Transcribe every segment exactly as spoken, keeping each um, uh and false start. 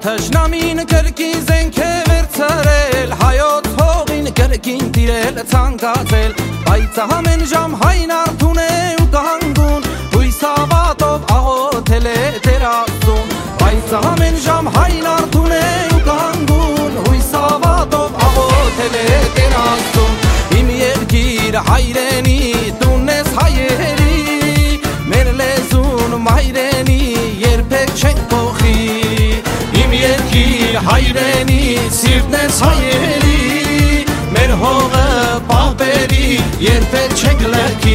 Tăջնամին կրկին զենք է վերցրել, հայոց հողին կրկին տիրել ցանկացել, բայց ամեն ժամ հայն արթուն է ու կանգուն, հույս հավատով աղոթել է Տեր Աստծուն, բայց ամեն ժամ հայն արթուն է ու կանգուն, հույս հավատով աղոթել է Տեր Աստծուն, իմ երկիր հայրենի տունն ես հայերի, մեր լեզուն մայրենի երբեք չենք փոխի, իմ երկիր հայրենի սիրտն ես հայերի, մեր հողը պապերի երբեք չենք լքի.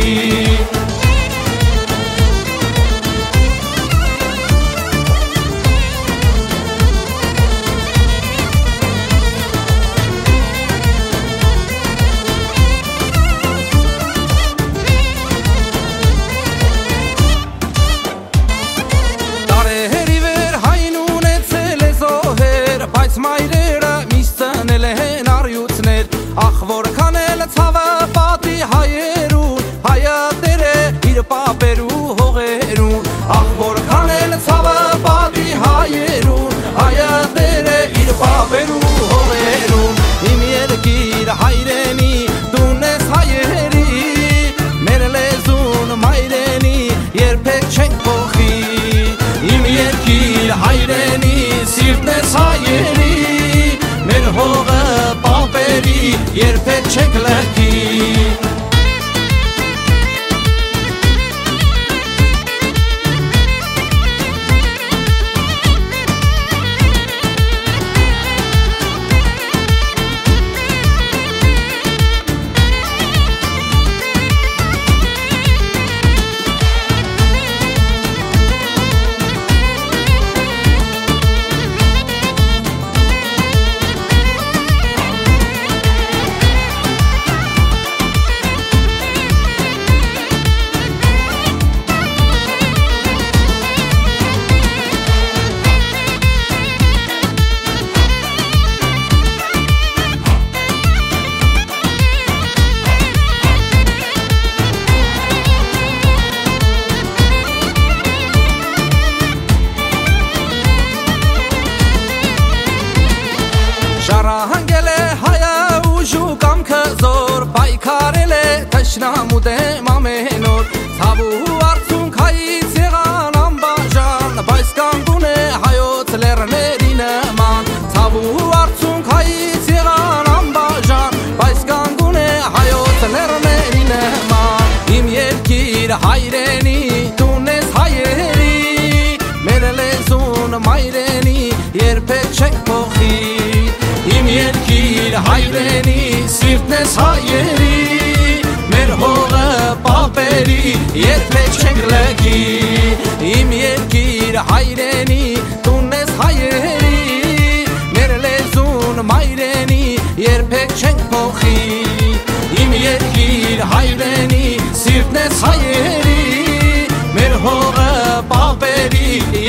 Մայրերը միսցնել են արյուծներ, ախ որքան էլ ցավը պատի հայերուն, հայը Տեր է իր պապերու հողերուն, ախ որքան էլ ցավը պատի հայերուն, հայը Տեր է իր պապերու հողերուն, իմ երկիր հայրենի տունն ես հայերի, մեր լեզուն մայրենի երբեք չենք փոխի, իմ երկիր հայրենի սիրտն ես հայերի, մեր հողը պապերի երբեք չենք լքի. Շարահանգել է հայը ուժու կամքը զոր, պայքարել է թշնամու դեմ ամեն օր, ցավու արցունք հայից եղան անբաժան, բայց կանգուն է հայոց լեռների նման, ցավու արցունք հայից եղան անբաժան, բայց կանգուն է հայոց լեռների նման, իմ երկիր հայրենի տունն ես հայերի, մեր լեզուն մայրենի երբեք չենք փոխի, իմ երկիր հայրենի սիրտն ես հայերի, մեր հողը պապերի երբեք չենք լքի, իմ երկիր հայրենի տունն ես հայերի, մեր լեզուն մայրենի երբեք չենք փոխի, իմ երկիր հայրենի սիրտն ես հայերի, մեր հողը պապերի